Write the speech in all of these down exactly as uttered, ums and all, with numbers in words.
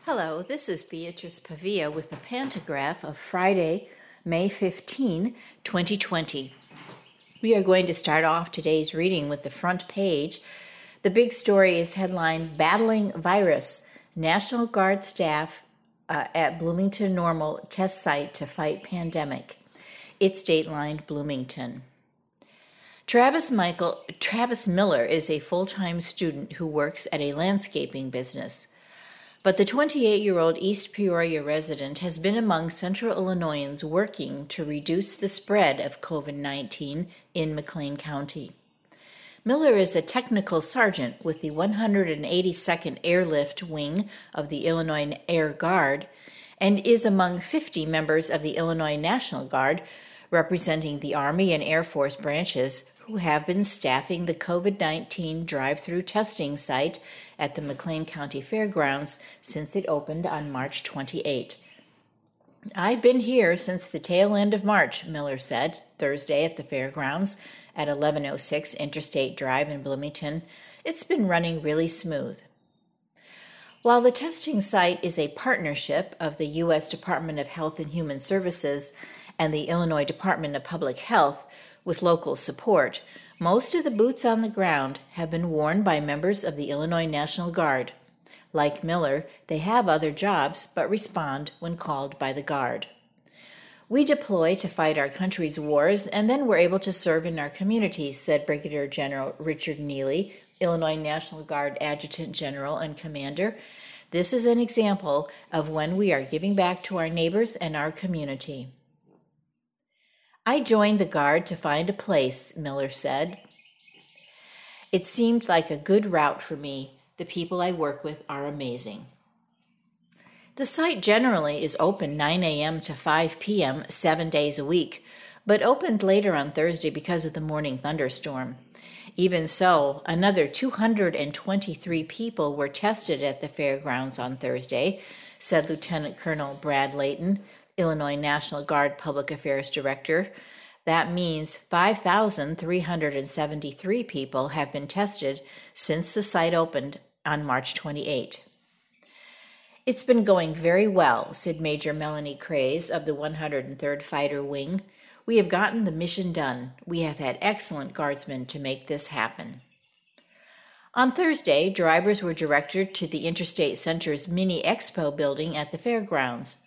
Hello, this is Beatrice Pavia with the Pantograph of Friday, May fifteenth, twenty twenty. We are going to start off today's reading with the front page. The big story is headlined, Battling Virus, National Guard Staff uh, at Bloomington Normal Test Site to Fight Pandemic. It's datelined Bloomington. Travis Michael Travis Miller is a full-time student who works at a landscaping business. But the twenty-eight-year-old East Peoria resident has been among Central Illinoisans working to reduce the spread of covid nineteen in McLean County. Miller is a technical sergeant with the one hundred eighty-second Airlift Wing of the Illinois Air Guard and is among fifty members of the Illinois National Guard, representing the Army and Air Force branches, who have been staffing the covid nineteen drive-through testing site at the McLean County Fairgrounds since it opened on March twenty-eighth. I've been here since the tail end of March, Miller said Thursday at the fairgrounds at eleven oh six Interstate Drive in Bloomington. It's been running really smooth. While the testing site is a partnership of the U S Department of Health and Human Services and the Illinois Department of Public Health with local support, most of the boots on the ground have been worn by members of the Illinois National Guard. Like Miller, they have other jobs but respond when called by the Guard. We deploy to fight our country's wars and then we're able to serve in our communities, said Brigadier General Richard Neely, Illinois National Guard Adjutant General and Commander. This is an example of when we are giving back to our neighbors and our community. I joined the Guard to find a place, Miller said. It seemed like a good route for me. The people I work with are amazing. The site generally is open nine a.m. to five p.m. seven days a week, but opened later on Thursday because of the morning thunderstorm. Even so, another two hundred twenty-three people were tested at the fairgrounds on Thursday, said Lieutenant Colonel Brad Layton, Illinois National Guard Public Affairs Director. That means five thousand three hundred seventy-three people have been tested since the site opened on March twenty-eighth. It's been going very well, said Major Melanie Craze of the one hundred third Fighter Wing. We have gotten the mission done. We have had excellent guardsmen to make this happen. On Thursday, drivers were directed to the Interstate Center's Mini Expo building at the fairgrounds.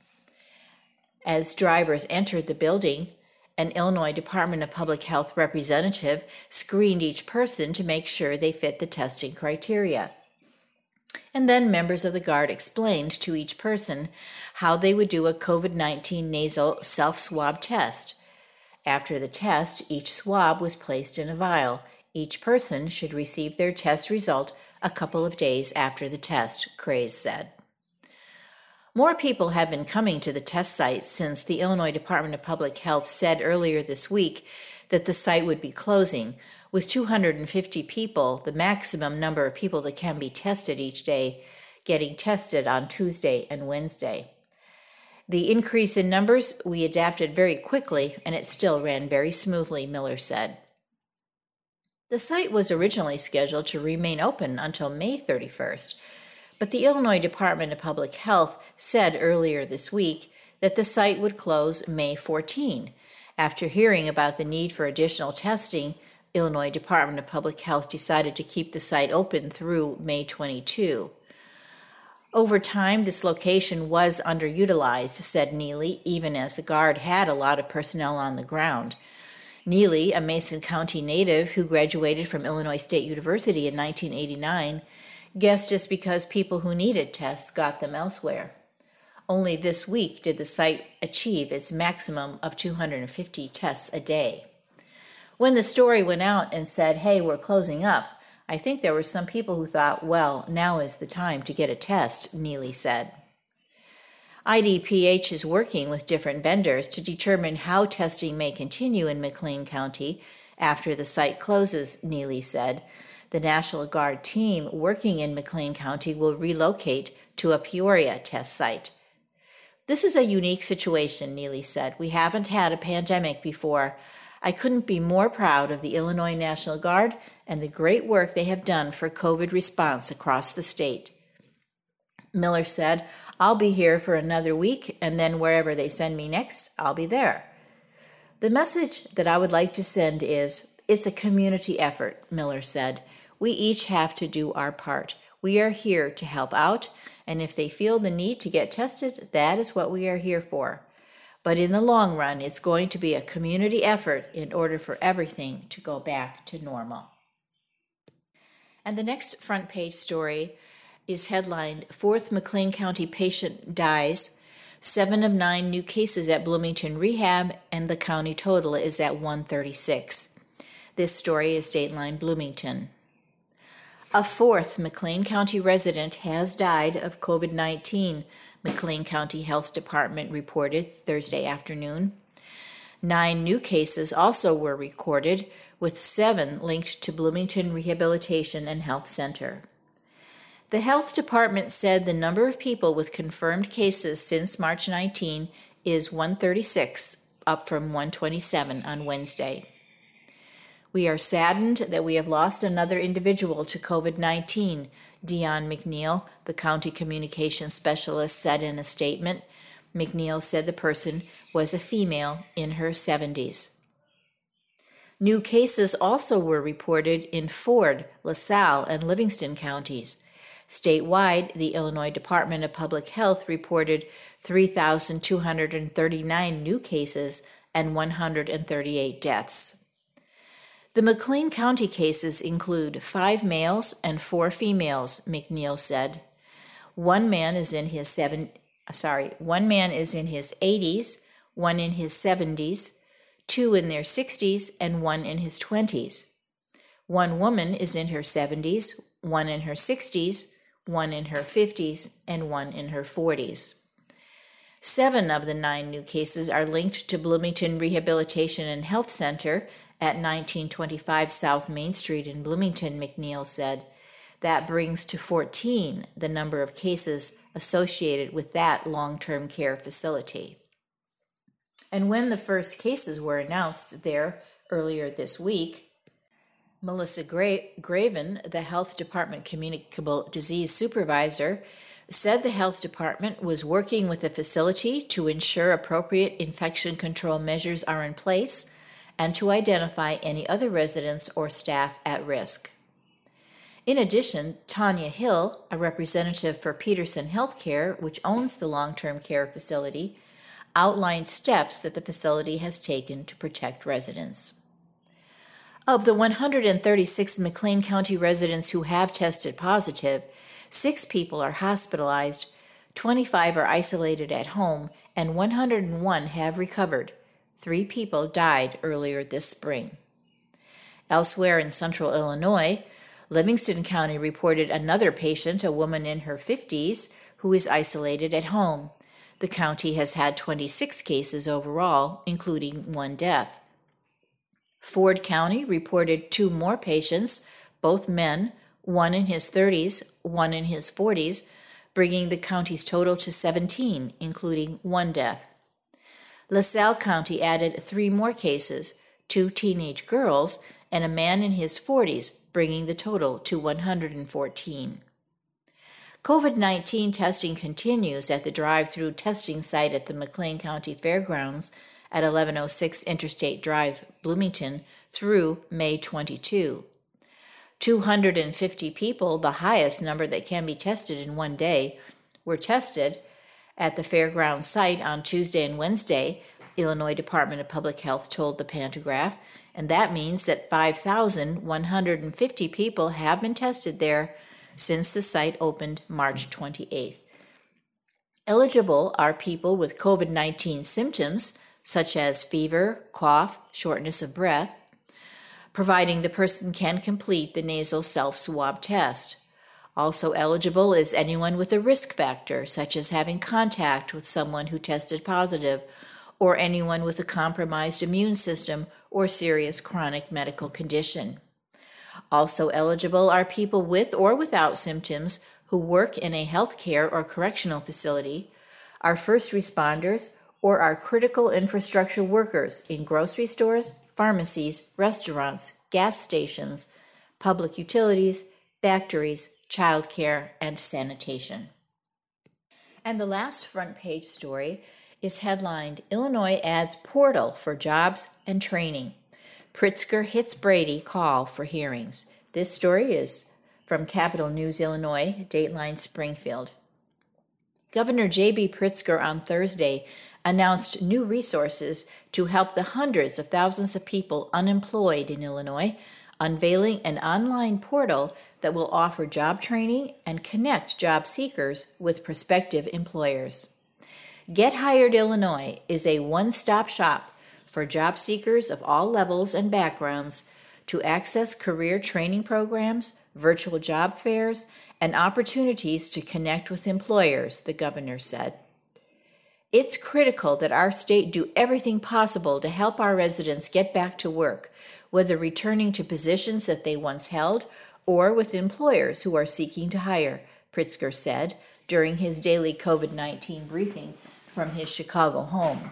As drivers entered the building, an Illinois Department of Public Health representative screened each person to make sure they fit the testing criteria. And then members of the Guard explained to each person how they would do a covid nineteen nasal self-swab test. After the test, each swab was placed in a vial. Each person should receive their test result a couple of days after the test, Craze said. More people have been coming to the test site since the Illinois Department of Public Health said earlier this week that the site would be closing. With two hundred fifty people, the maximum number of people that can be tested each day, getting tested on Tuesday and Wednesday. The increase in numbers, we adapted very quickly, and it still ran very smoothly, Miller said. The site was originally scheduled to remain open until May thirty-first. But the Illinois Department of Public Health said earlier this week that the site would close May fourteenth. After hearing about the need for additional testing, Illinois Department of Public Health decided to keep the site open through May twenty-second. Over time, this location was underutilized, said Neely, even as the Guard had a lot of personnel on the ground. Neely, a Mason County native who graduated from Illinois State University in nineteen eighty-nine, guessed it's because people who needed tests got them elsewhere. Only this week did the site achieve its maximum of two hundred fifty tests a day. When the story went out and said, hey, we're closing up, I think there were some people who thought, well, now is the time to get a test, Neely said. I D P H is working with different vendors to determine how testing may continue in McLean County after the site closes, Neely said. The National Guard team working in McLean County will relocate to a Peoria test site. This is a unique situation, Neely said. We haven't had a pandemic before. I couldn't be more proud of the Illinois National Guard and the great work they have done for COVID response across the state. Miller said, "I'll be here for another week, and then wherever they send me next, I'll be there." "The message that I would like to send is, it's a community effort," Miller said. "We each have to do our part. We are here to help out, and if they feel the need to get tested, that is what we are here for. But in the long run, it's going to be a community effort in order for everything to go back to normal." And the next front page story is headlined, "Fourth McLean County Patient Dies, Seven of nine new cases at Bloomington Rehab, and the county total is at one thirty-six. This story is dateline Bloomington. A fourth McLean County resident has died of COVID nineteen, McLean County Health Department reported Thursday afternoon. Nine new cases also were recorded, with seven linked to Bloomington Rehabilitation and Health Center. The health department said the number of people with confirmed cases since March nineteenth is one thirty-six, up from one twenty-seven on Wednesday. "We are saddened that we have lost another individual to COVID nineteen, Dion McNeil, the county communications specialist, said in a statement. McNeil said the person was a female in her seventies. New cases also were reported in Ford, LaSalle, and Livingston counties. Statewide, the Illinois Department of Public Health reported three thousand two hundred thirty-nine new cases and one hundred thirty-eight deaths. The McLean County cases include five males and four females, McNeil said. One man is in his seven, sorry, one man is in his eighties, one in his seventies, two in their sixties, and one in his twenties. One woman is in her seventies, one in her sixties, one in her fifties, and one in her forties. Seven of the nine new cases are linked to Bloomington Rehabilitation and Health Center at nineteen twenty-five South Main Street in Bloomington, McNeil said. That brings to fourteen the number of cases associated with that long-term care facility. And when the first cases were announced there earlier this week, Melissa Gra- Graven, the Health Department Communicable Disease Supervisor, said the Health Department was working with the facility to ensure appropriate infection control measures are in place and to identify any other residents or staff at risk. In addition, Tanya Hill, a representative for Peterson Healthcare, which owns the long-term care facility, outlined steps that the facility has taken to protect residents. Of the one hundred thirty-six McLean County residents who have tested positive, six people are hospitalized, twenty-five are isolated at home, and one hundred one have recovered. Three people died earlier this spring. Elsewhere in central Illinois, Livingston County reported another patient, a woman in her fifties, who is isolated at home. The county has had twenty-six cases overall, including one death. Ford County reported two more patients, both men, one in his thirties, one in his forties, bringing the county's total to seventeen, including one death. LaSalle County added three more cases, two teenage girls, and a man in his forties, bringing the total to one hundred fourteen. COVID nineteen testing continues at the drive-through testing site at the McLean County Fairgrounds at eleven oh six Interstate Drive, Bloomington, through May twenty-second. two hundred fifty people, the highest number that can be tested in one day, were tested at the fairground site on Tuesday and Wednesday, Illinois Department of Public Health told the Pantagraph, and that means that five thousand one hundred fifty people have been tested there since the site opened March twenty-eighth. Eligible are people with COVID nineteen symptoms, such as fever, cough, shortness of breath, providing the person can complete the nasal self-swab test. Also eligible is anyone with a risk factor, such as having contact with someone who tested positive, or anyone with a compromised immune system or serious chronic medical condition. Also eligible are people with or without symptoms who work in a healthcare or correctional facility, are first responders, or are critical infrastructure workers in grocery stores, pharmacies, restaurants, gas stations, public utilities, factories, childcare, and sanitation. And the last front page story is headlined, Illinois adds portal for jobs and training. Pritzker hits Brady call for hearings. This story is from Capital News, Illinois, Dateline Springfield. Governor J B Pritzker on Thursday announced new resources to help the hundreds of thousands of people unemployed in Illinois, unveiling an online portal that will offer job training and connect job seekers with prospective employers. Get Hired Illinois is a one-stop shop for job seekers of all levels and backgrounds to access career training programs, virtual job fairs, and opportunities to connect with employers, the governor said. It's critical that our state do everything possible to help our residents get back to work, whether returning to positions that they once held or with employers who are seeking to hire, Pritzker said during his daily COVID nineteen briefing from his Chicago home.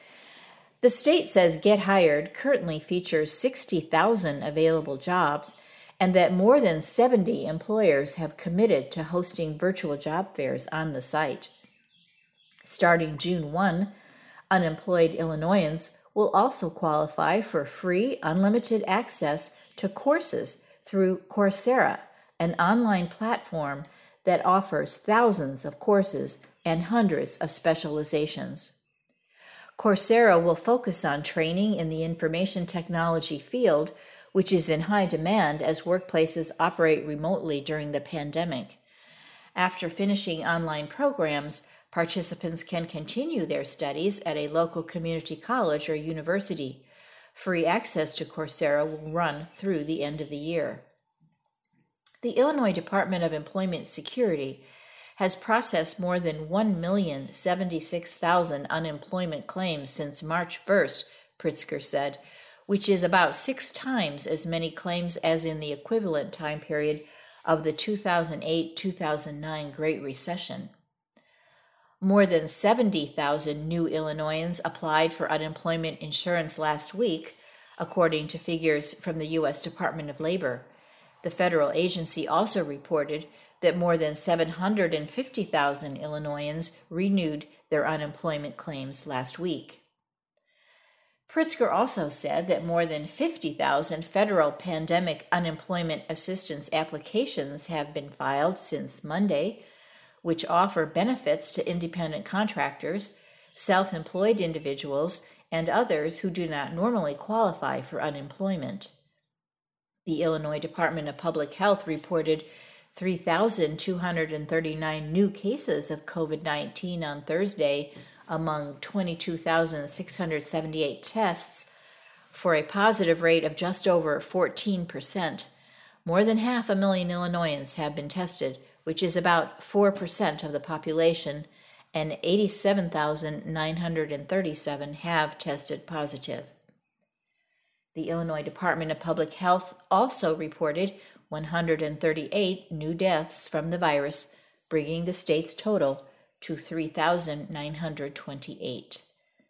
The state says Get Hired currently features sixty thousand available jobs and that more than seventy employers have committed to hosting virtual job fairs on the site. Starting June first, unemployed Illinoisans will also qualify for free, unlimited access to courses through Coursera, an online platform that offers thousands of courses and hundreds of specializations. Coursera will focus on training in the information technology field, which is in high demand as workplaces operate remotely during the pandemic. After finishing online programs, participants can continue their studies at a local community college or university. Free access to Coursera will run through the end of the year. The Illinois Department of Employment Security has processed more than one million seventy-six thousand unemployment claims since March first, Pritzker said, which is about six times as many claims as in the equivalent time period of the two thousand eight to two thousand nine Great Recession. More than seventy thousand new Illinoisans applied for unemployment insurance last week, according to figures from the U S Department of Labor. The federal agency also reported that more than seven hundred fifty thousand Illinoisans renewed their unemployment claims last week. Pritzker also said that more than fifty thousand federal pandemic unemployment assistance applications have been filed since Monday, which offer benefits to independent contractors, self-employed individuals, and others who do not normally qualify for unemployment. The Illinois Department of Public Health reported three thousand two hundred thirty-nine new cases of COVID nineteen on Thursday among twenty-two thousand six hundred seventy-eight tests, for a positive rate of just over fourteen percent. More than half a million Illinoisans have been tested, which is about four percent of the population, and eighty-seven thousand nine hundred thirty-seven have tested positive. The Illinois Department of Public Health also reported one hundred thirty-eight new deaths from the virus, bringing the state's total to three thousand nine hundred twenty-eight.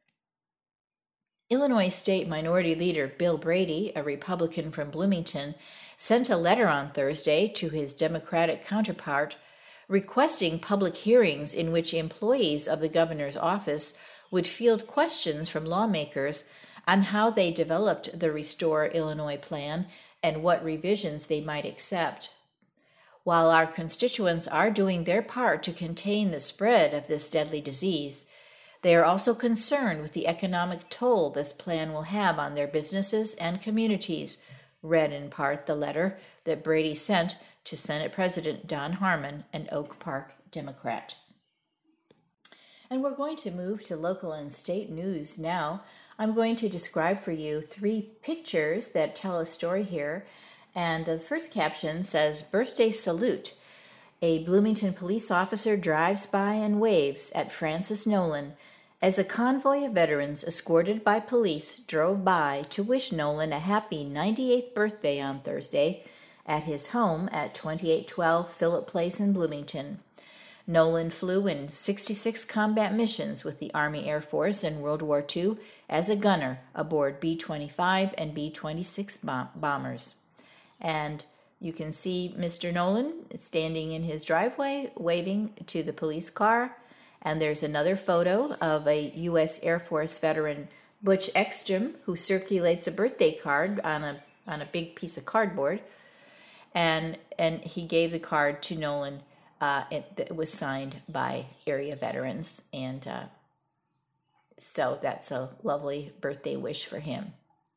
Illinois State Minority Leader Bill Brady, a Republican from Bloomington, sent a letter on Thursday to his Democratic counterpart requesting public hearings in which employees of the governor's office would field questions from lawmakers on how they developed the Restore Illinois plan and what revisions they might accept. While our constituents are doing their part to contain the spread of this deadly disease, they are also concerned with the economic toll this plan will have on their businesses and communities, read in part the letter that Brady sent to Senate President Don Harmon, an Oak Park Democrat. And we're going to move to local and state news now. I'm going to describe for you three pictures that tell a story here. And the first caption says, Birthday Salute. A Bloomington police officer drives by and waves at Francis Nolan as a convoy of veterans escorted by police drove by to wish Nolan a happy ninety-eighth birthday on Thursday at his home at twenty-eight twelve Phillip Place in Bloomington. Nolan flew in sixty-six combat missions with the Army Air Force in World War Two as a gunner aboard B twenty-five and B twenty-six bom- bombers. And you can see Mister Nolan standing in his driveway, waving to the police car, And there's another photo of a U S Air Force veteran, Butch Ekstrom, who circulates a birthday card on a on a big piece of cardboard. And and he gave the card to Nolan. Uh, it, it was signed by area veterans. And uh, so that's a lovely birthday wish for him.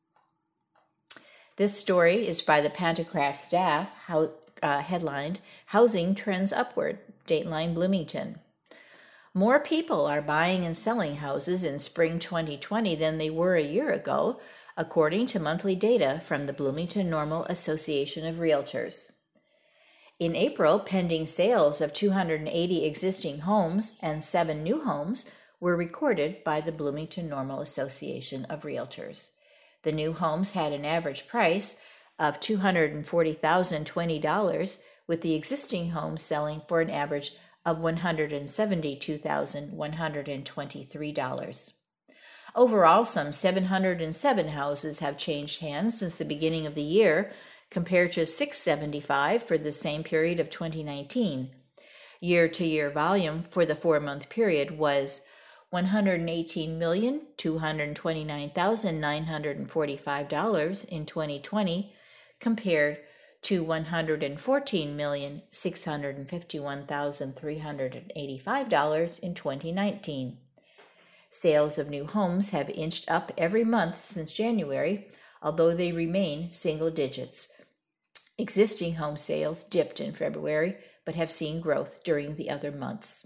This story is by the Pantograph staff, how, uh, headlined, Housing Trends Upward, Dateline Bloomington. More people are buying and selling houses in spring twenty twenty than they were a year ago, according to monthly data from the Bloomington Normal Association of Realtors. In April, pending sales of two hundred eighty existing homes and seven new homes were recorded by the Bloomington Normal Association of Realtors. The new homes had an average price of two hundred forty thousand twenty dollars, with the existing homes selling for an average of one hundred seventy-two thousand one hundred twenty-three dollars. Overall, some seven hundred seven houses have changed hands since the beginning of the year, compared to six hundred seventy-five for the same period of twenty nineteen. Year-to-year volume for the four-month period was one hundred eighteen million two hundred twenty-nine thousand nine hundred forty-five dollars in twenty twenty, compared to one hundred fourteen million six hundred fifty-one thousand three hundred eighty-five dollars in twenty nineteen. Sales of new homes have inched up every month since January, although they remain single digits. Existing home sales dipped in February, but have seen growth during the other months.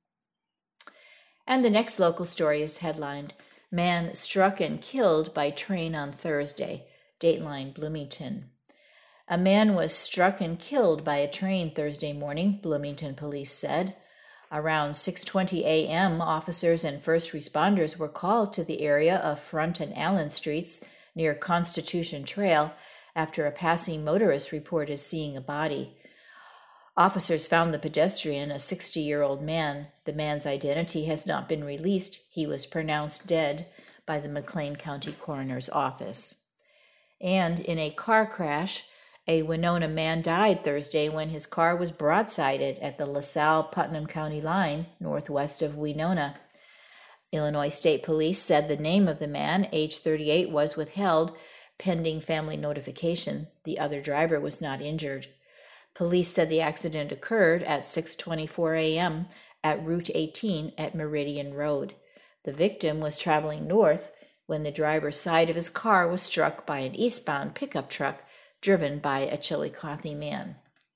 And the next local story is headlined, Man Struck and Killed by Train on Thursday, Dateline Bloomington. A man was struck and killed by a train Thursday morning, Bloomington police said. Around six twenty a.m., officers and first responders were called to the area of Front and Allen Streets near Constitution Trail after a passing motorist reported seeing a body. Officers found the pedestrian, a sixty-year-old man. The man's identity has not been released. He was pronounced dead by the McLean County Coroner's Office. And in a car crash, a Winona man died Thursday when his car was broadsided at the LaSalle-Putnam County line northwest of Winona. Illinois State Police said the name of the man, age thirty-eight, was withheld pending family notification. The other driver was not injured. Police said the accident occurred at six twenty-four a.m. at Route eighteen at Meridian Road. The victim was traveling north when the driver's side of his car was struck by an eastbound pickup truck driven by a Chillicothe man.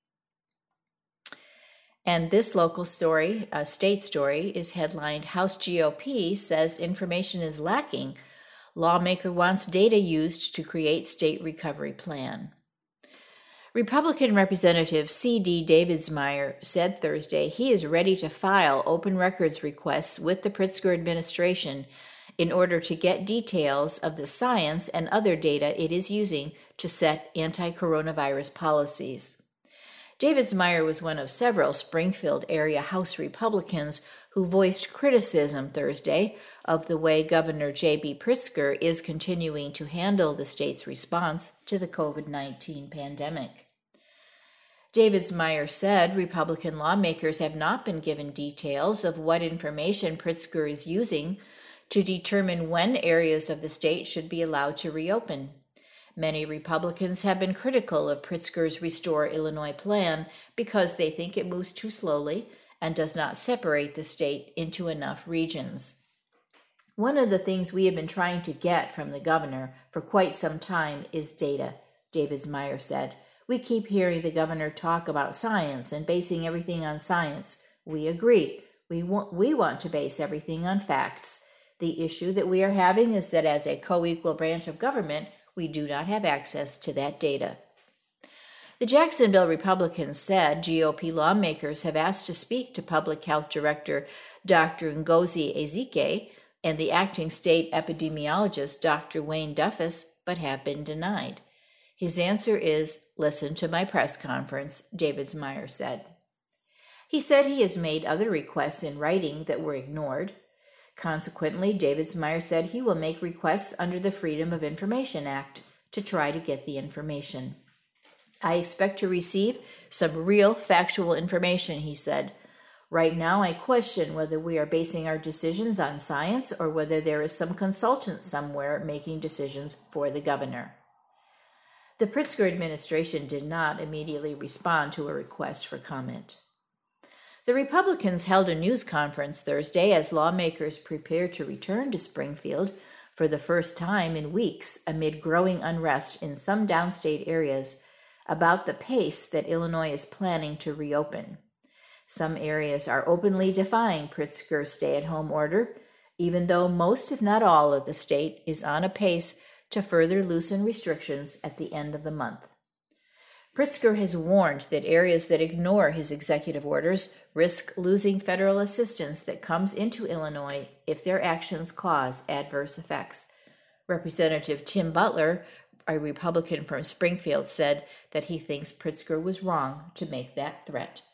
And this local story, a state story, is headlined, House G O P says information is lacking. Lawmaker wants data used to create state recovery plan. Republican Representative C D Davidsmeyer said Thursday he is ready to file open records requests with the Pritzker administration in order to get details of the science and other data it is using to set anti-coronavirus policies. Davidsmeyer was one of several Springfield area House Republicans who voiced criticism Thursday of the way Governor J B Pritzker is continuing to handle the state's response to the covid nineteen pandemic. Davidsmeyer said Republican lawmakers have not been given details of what information Pritzker is using to determine when areas of the state should be allowed to reopen. Many Republicans have been critical of Pritzker's Restore Illinois plan because they think it moves too slowly and does not separate the state into enough regions. One of the things we have been trying to get from the governor for quite some time is data, Davidsmeyer said. We keep hearing the governor talk about science and basing everything on science. We agree. We want, we want to base everything on facts. The issue that we are having is that as a co-equal branch of government, we do not have access to that data. The Jacksonville Republicans said G O P lawmakers have asked to speak to Public Health Director Doctor Ngozi Ezike and the acting state epidemiologist Doctor Wayne Duffus, but have been denied. His answer is, listen to my press conference, Davidsmeyer said. He said he has made other requests in writing that were ignored. Consequently, Davidsmeyer said he will make requests under the Freedom of Information Act to try to get the information. I expect to receive some real factual information, he said. Right now, I question whether we are basing our decisions on science or whether there is some consultant somewhere making decisions for the governor. The Pritzker administration did not immediately respond to a request for comment. The Republicans held a news conference Thursday as lawmakers prepare to return to Springfield for the first time in weeks amid growing unrest in some downstate areas about the pace that Illinois is planning to reopen. Some areas are openly defying Pritzker's stay-at-home order, even though most, if not all, of the state is on a pace to further loosen restrictions at the end of the month. Pritzker has warned that areas that ignore his executive orders risk losing federal assistance that comes into Illinois if their actions cause adverse effects. Representative Tim Butler, a Republican from Springfield, said that he thinks Pritzker was wrong to make that threat.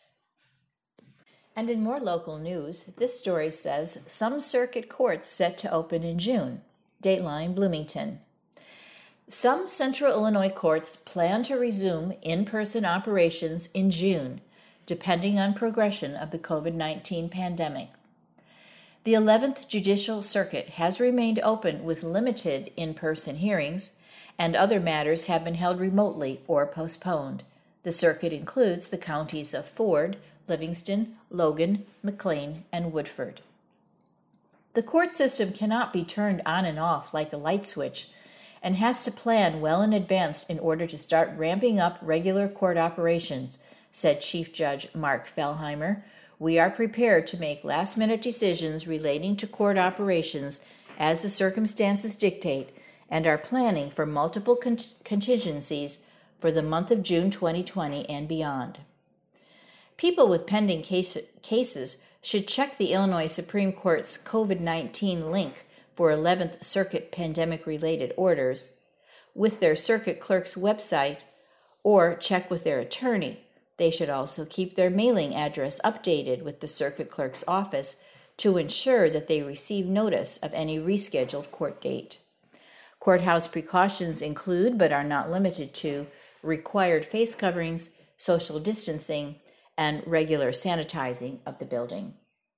And in more local news, this story says some circuit courts set to open in June. Dateline Bloomington. Some Central Illinois courts plan to resume in-person operations in June, depending on progression of the covid nineteen pandemic. The eleventh Judicial Circuit has remained open with limited in-person hearings, and other matters have been held remotely or postponed. The circuit includes the counties of Ford, Livingston, Logan, McLean, and Woodford. The court system cannot be turned on and off like a light switch, and has to plan well in advance in order to start ramping up regular court operations, said Chief Judge Mark Fellheimer. We are prepared to make last-minute decisions relating to court operations as the circumstances dictate and are planning for multiple con- contingencies for the month of June twenty twenty and beyond. People with pending case- cases should check the Illinois Supreme Court's covid nineteen link for eleventh Circuit pandemic-related orders with their circuit clerk's website or check with their attorney. They should also keep their mailing address updated with the circuit clerk's office to ensure that they receive notice of any rescheduled court date. Courthouse precautions include, but are not limited to, required face coverings, social distancing, and regular sanitizing of the building.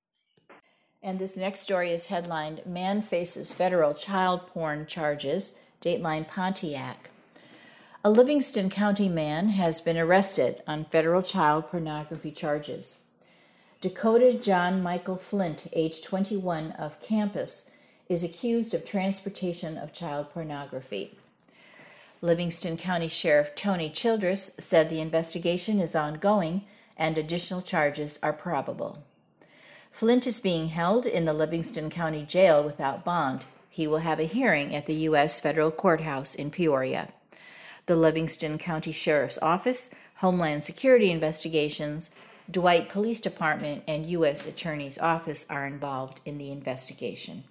And this next story is headlined, Man Faces Federal Child Porn Charges, Dateline Pontiac. A Livingston County man has been arrested on federal child pornography charges. Dakota John Michael Flint, age twenty-one, of Campus, is accused of transportation of child pornography. Livingston County Sheriff Tony Childress said the investigation is ongoing and additional charges are probable. Flint is being held in the Livingston County Jail without bond. He will have a hearing at the U S Federal Courthouse in Peoria. The Livingston County Sheriff's Office, Homeland Security Investigations, Dwight Police Department, and U S Attorney's Office are involved in the investigation.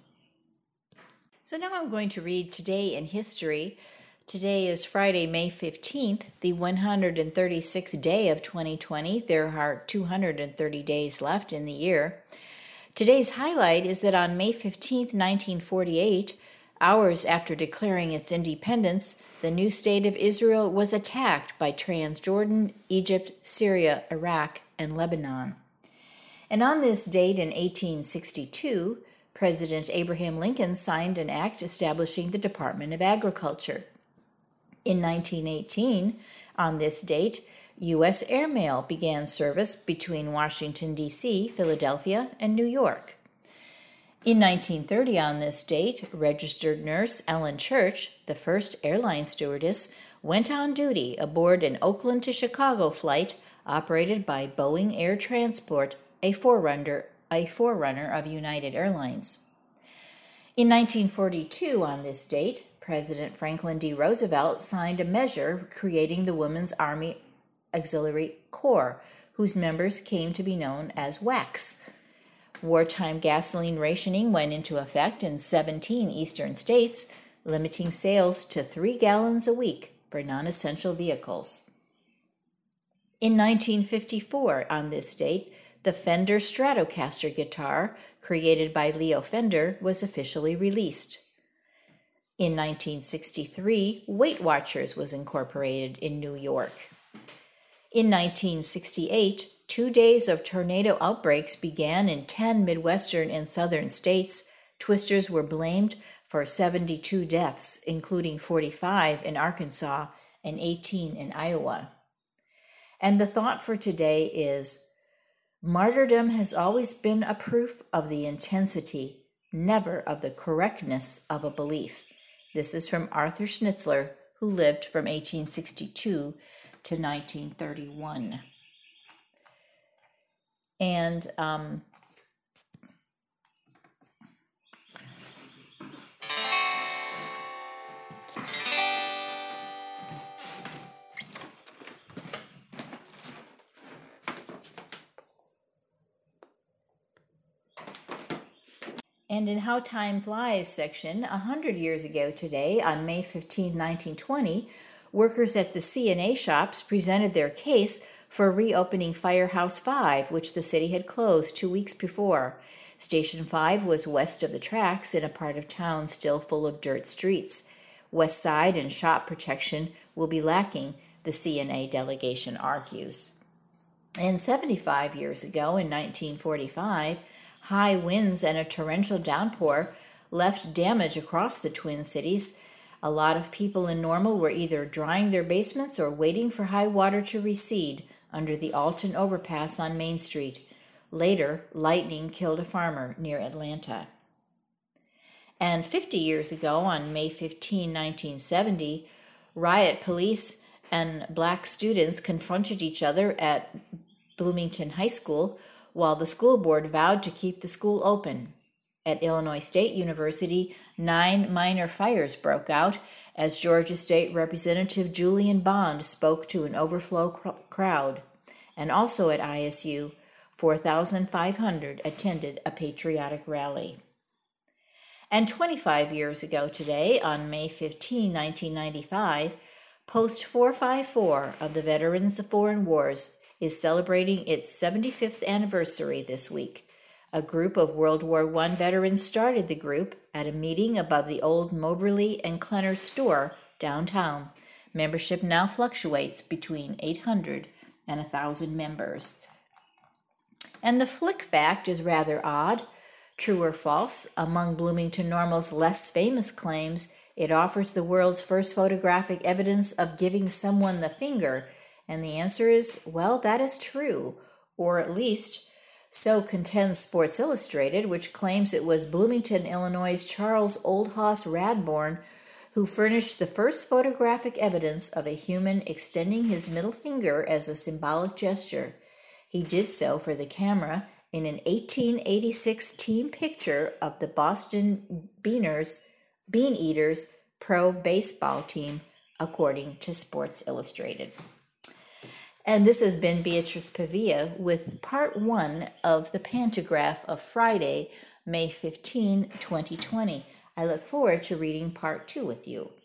So now I'm going to read Today in History. Today is Friday, May fifteenth, the one hundred thirty-sixth day of twenty twenty. There are two hundred thirty days left in the year. Today's highlight is that on May fifteenth, nineteen forty-eight, hours after declaring its independence, the new state of Israel was attacked by Transjordan, Egypt, Syria, Iraq, and Lebanon. And on this date in eighteen sixty-two, President Abraham Lincoln signed an act establishing the Department of Agriculture. In nineteen eighteen, on this date, U S airmail began service between Washington, D C, Philadelphia, and New York. In nineteen thirty, on this date, registered nurse Ellen Church, the first airline stewardess, went on duty aboard an Oakland to Chicago flight operated by Boeing Air Transport, a forerunner, a forerunner of United Airlines. In nineteen forty-two, on this date, President Franklin D. Roosevelt signed a measure creating the Women's Army Auxiliary Corps, whose members came to be known as W A C. Wartime gasoline rationing went into effect in seventeen eastern states, limiting sales to three gallons a week for non-essential vehicles. In nineteen fifty-four, on this date, the Fender Stratocaster guitar, created by Leo Fender, was officially released. In nineteen sixty-three, Weight Watchers was incorporated in New York. In nineteen sixty-eight, Two days of tornado outbreaks began in ten Midwestern and Southern states. Twisters were blamed for seventy-two deaths, including forty-five in Arkansas and eighteen in Iowa. And the thought for today is, martyrdom has always been a proof of the intensity, never of the correctness of a belief. This is from Arthur Schnitzler, who lived from eighteen sixty-two to nineteen thirty-one. And um, And in How Time Flies section, a hundred years ago today, on May fifteenth, nineteen twenty, workers at the C and A shops presented their case for reopening Firehouse five, which the city had closed two weeks before. Station five was west of the tracks in a part of town still full of dirt streets. West Side and shop protection will be lacking, the C and A delegation argues. And seventy-five years ago, in nineteen forty-five, high winds and a torrential downpour left damage across the Twin Cities. A lot of people in Normal were either drying their basements or waiting for high water to recede under the Alton overpass on Main Street. Later, lightning killed a farmer near Atlanta. And fifty years ago, on May fifteenth, nineteen seventy, riot police and black students confronted each other at Bloomington High School, while the school board vowed to keep the school open. At Illinois State University, nine minor fires broke out as Georgia State Representative Julian Bond spoke to an overflow cr- crowd. And also at I S U, four thousand five hundred attended a patriotic rally. And twenty-five years ago today, on May fifteenth, nineteen ninety-five, Post four five four of the Veterans of Foreign Wars is celebrating its seventy-fifth anniversary this week. A group of World War One veterans started the group at a meeting above the old Moberly and Klenner store downtown. Membership now fluctuates between eight hundred and one thousand members. And the flick fact is rather odd. True or false, among Bloomington Normal's less famous claims, it offers the world's first photographic evidence of giving someone the finger. And the answer is, well, that is true, or at least so contends Sports Illustrated, which claims it was Bloomington, Illinois' Charles Oldhoss Radbourne who furnished the first photographic evidence of a human extending his middle finger as a symbolic gesture. He did so for the camera in an eighteen eighty-six team picture of the Boston Beaners, Bean Eaters pro baseball team, according to Sports Illustrated. And this has been Beatrice Pavia with part one of the Pantograph of Friday, May fifteenth, twenty twenty. I look forward to reading part two with you.